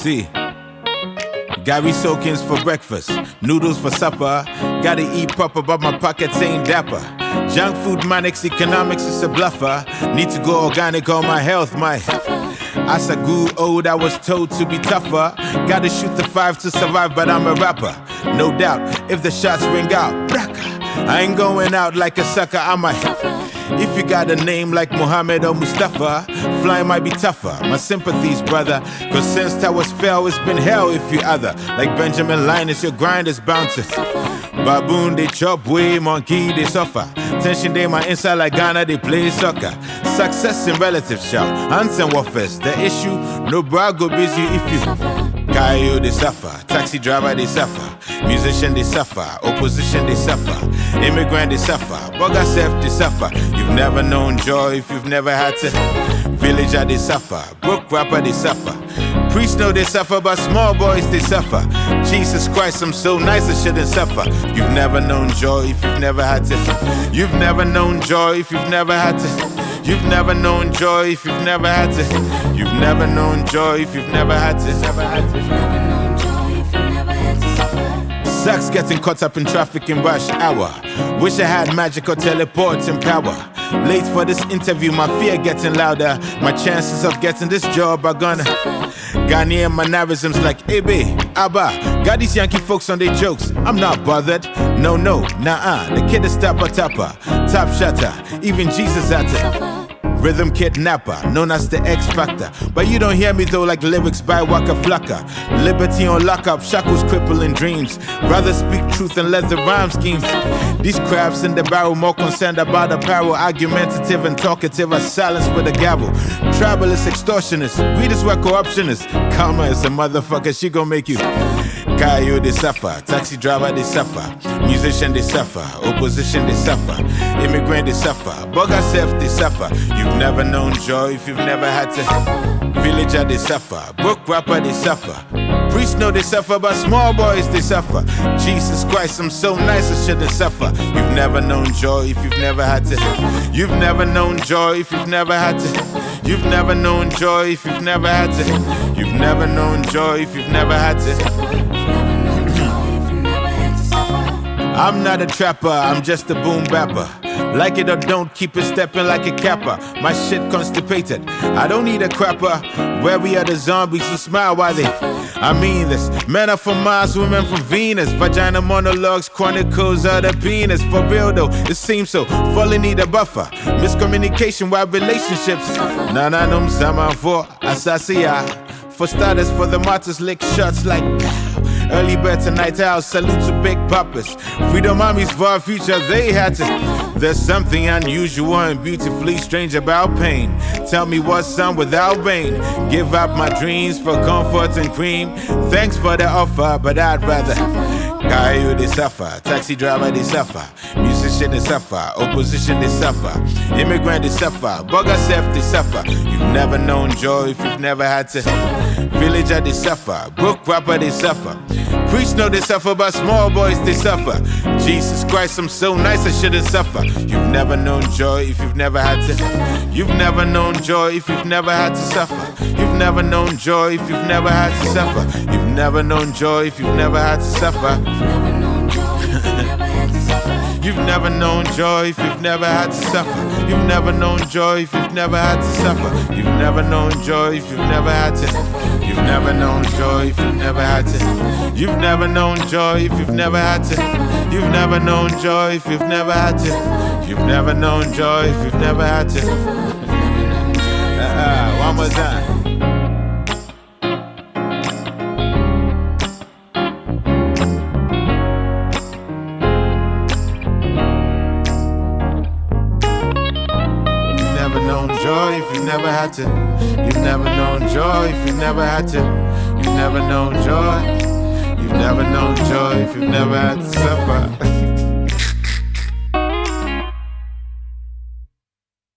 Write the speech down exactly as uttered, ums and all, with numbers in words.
See, Gary Soakins for breakfast, noodles for supper. Gotta eat proper, but my pockets ain't dapper. Junk food manics, economics is a bluffer. Need to go organic on my health, my. As I grew old, I was told to be tougher. Gotta shoot the five to survive, but I'm a rapper. No doubt, if the shots ring out, braka, I ain't going out like a sucker, I'm a. If you got a name like Muhammad or Mustafa, flying might be tougher. My sympathies, brother, cause since I was fell, it's been hell if you other. Like Benjamin Linus, your grind is bound to. Baboon, they chop way, monkey, they suffer. Tension, they my inside like Ghana, they play soccer. Success in relative shout, ants and waffles. The issue, no bra go busy if you. Kayo, they suffer. Taxi driver, they suffer. Musician, they suffer. Opposition, they suffer. Immigrant, they suffer. Bugger self, they suffer. You've never known joy if you've never had to. Villager, they suffer. Brook rapper, they suffer. Priests know they suffer, but small boys, they suffer. Jesus Christ, I'm so nice, I shouldn't suffer. You've never known joy if you've never had to. You've never known joy if you've never had to. You've never known joy if you've never had to. You've never known joy if you've never had to. Never had to. You've never known joy if you've never had to suffer. Sucks getting caught up in traffic in rush hour. Wish I had magic or teleporting power. Late for this interview, my fear getting louder. My chances of getting this job are gonna. Ghanaian mannerisms like Ebe, Abba. Got these Yankee folks on their jokes. I'm not bothered. No, no, nah-uh. The kid is tapper tapper, top shutter. Even Jesus at it. Rhythm kidnapper, known as the X Factor. But you don't hear me though like lyrics by Waka Flocka. Liberty on lockup, shackles crippling dreams. Rather speak truth and let the rhyme schemes. These crabs in the barrel more concerned about apparel. Argumentative and talkative are silenced with a gavel. Tribalist, extortionist, greed is where corruption is. Karma is a motherfucker, she gon' make you. Kayo, they suffer. Taxi driver, they suffer. Musician, they suffer. Opposition, they suffer. Immigrant, they suffer. Bugger self, they suffer. You've never known joy if you've never had to. Villager, they suffer. Brook rapper, they suffer. Priests know they suffer, but small boys, they suffer. Jesus Christ, I'm so nice, I shouldn't suffer. You've never known joy if you've never had to. You've never known joy if you've never had to. You've never known joy if you've never had to. You've never known joy if you've never had to. I'm not a trapper, I'm just a boom bapper. Like it or don't, keep it stepping like a capper. My shit constipated, I don't need a crapper. Where we are the zombies who smile while they. I mean this, men are from Mars, women from Venus. Vagina monologues, chronicles of the penis. For real though, it seems so, fully need a buffer. Miscommunication while relationships. Nana num zaman for Asasia. For starters, for the martyrs, lick shots like pow. Early bird to night owl, salute to big poppers. Freedom armies for our future, they had to. There's something unusual and beautifully strange about pain. Tell me what's sun without rain. Give up my dreams for comfort and cream. Thanks for the offer, but I'd rather. Kayo, they suffer. Taxi driver, they suffer. Musician, they suffer. Opposition, they suffer. Immigrant, they suffer. Bugger self, they suffer. You've never known joy if you've never had to. Villager, they suffer. Brook rapper, they suffer. Priests know they suffer, but small boys, they suffer. Jesus Christ, I'm so nice, I shouldn't suffer. You've never known joy if you've never had to. You've never known joy if you've never had to suffer. You've never known joy if you've never had to suffer. You've never known joy if you've never had to suffer. You've never known joy if you've never had to suffer. You've never known joy if you've never had to suffer. You've never known joy if you've never had to. You've never known joy if you've never had to. You've never known joy if you've never had to. You've never known joy if you've never had to. You've never known joy if you've never had to. Uh-uh, one more time. Joy if you never had to. You've never known joy if you've never had to. You've never known joy. You've never known joy if you've never had to suffer.